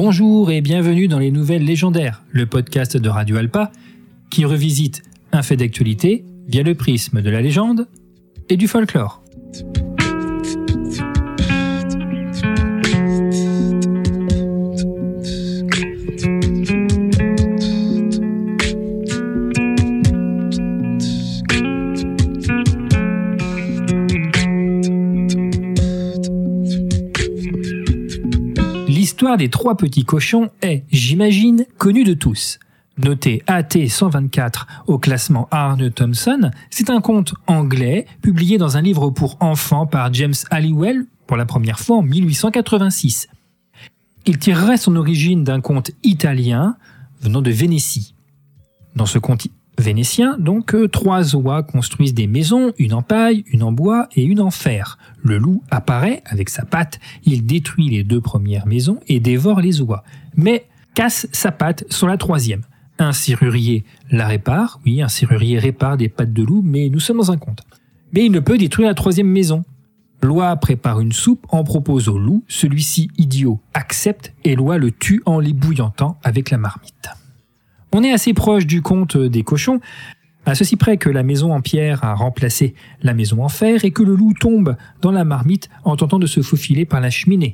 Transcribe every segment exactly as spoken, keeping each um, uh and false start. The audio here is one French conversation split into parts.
Bonjour et bienvenue dans les Nouvelles Légendaires, le podcast de Radio Alpa qui revisite un fait d'actualité via le prisme de la légende et du folklore. L'histoire des trois petits cochons est, j'imagine, connue de tous. Noté A T cent vingt-quatre au classement Arne Thompson, c'est un conte anglais publié dans un livre pour enfants par James Halliwell pour la première fois en mille huit cent quatre-vingt-six. Il tirerait son origine d'un conte italien venant de Vénétie. Dans ce conte vénitien, donc, trois oies construisent des maisons, une en paille, une en bois et une en fer. Le loup apparaît avec sa patte, il détruit les deux premières maisons et dévore les oies, mais casse sa patte sur la troisième. Un serrurier la répare, oui, un serrurier répare des pattes de loup, mais nous sommes dans un conte. Mais il ne peut détruire la troisième maison. L'oie prépare une soupe, en propose au loup, celui-ci idiot accepte et l'oie le tue en l'ébouillantant avec la marmite. On est assez proche du conte des cochons, à ceci près que la maison en pierre a remplacé la maison en fer et que le loup tombe dans la marmite en tentant de se faufiler par la cheminée.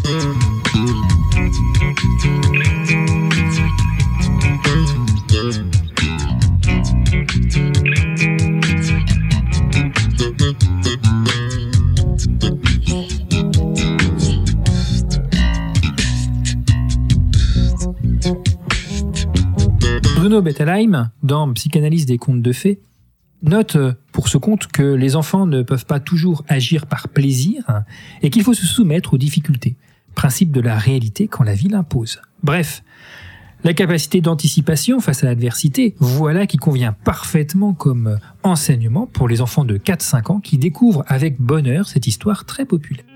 Bruno Bettelheim, dans Psychanalyse des contes de fées, note pour ce conte que les enfants ne peuvent pas toujours agir par plaisir et qu'il faut se soumettre aux difficultés, principe de la réalité quand la vie l'impose. Bref, la capacité d'anticipation face à l'adversité, voilà qui convient parfaitement comme enseignement pour les enfants de quatre à cinq ans qui découvrent avec bonheur cette histoire très populaire.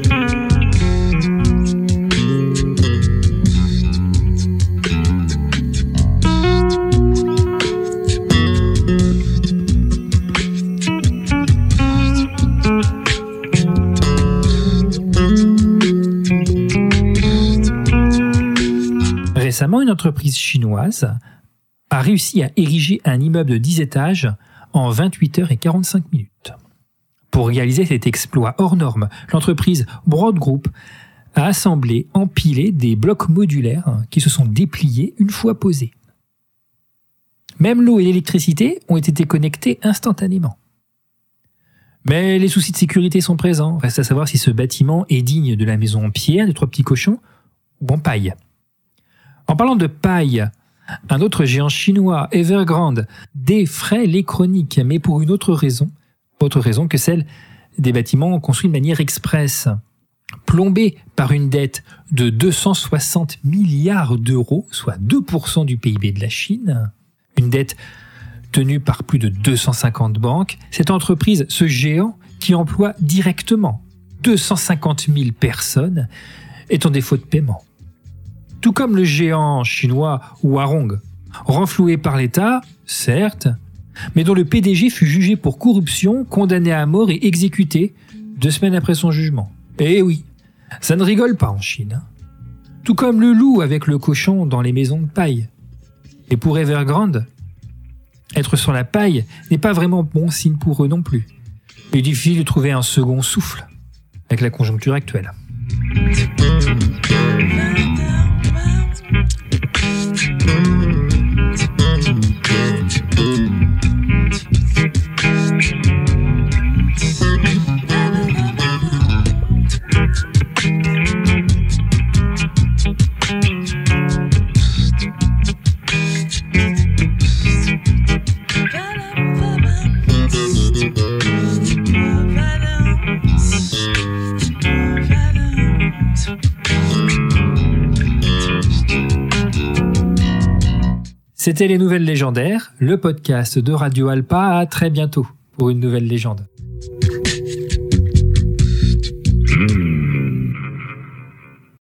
Récemment, une entreprise chinoise a réussi à ériger un immeuble de dix étages en vingt-huit heures et quarante-cinq minutes. Pour réaliser cet exploit hors norme, l'entreprise Broad Group a assemblé, empilé des blocs modulaires qui se sont dépliés une fois posés. Même l'eau et l'électricité ont été connectés instantanément. Mais les soucis de sécurité sont présents. Reste à savoir si ce bâtiment est digne de la maison en pierre des trois petits cochons ou en paille. En parlant de paille, un autre géant chinois, Evergrande, défraie les chroniques, mais pour une autre raison, autre raison que celle des bâtiments construits de manière express. Plombés par une dette de deux cent soixante milliards d'euros, soit deux pour cent du P I B de la Chine, une dette tenue par plus de deux cent cinquante banques, cette entreprise, ce géant qui emploie directement deux cent cinquante mille personnes, est en défaut de paiement. Tout comme le géant chinois Huarong, renfloué par l'État, certes, mais dont le P D G fut jugé pour corruption, condamné à mort et exécuté deux semaines après son jugement. Eh oui, ça ne rigole pas en Chine. Tout comme le loup avec le cochon dans les maisons de paille. Et pour Evergrande, être sur la paille n'est pas vraiment bon signe pour eux non plus. Il est difficile de trouver un second souffle avec la conjoncture actuelle. C'était les Nouvelles Légendaires, le podcast de Radio Alpa. À très bientôt pour une nouvelle légende. Mmh.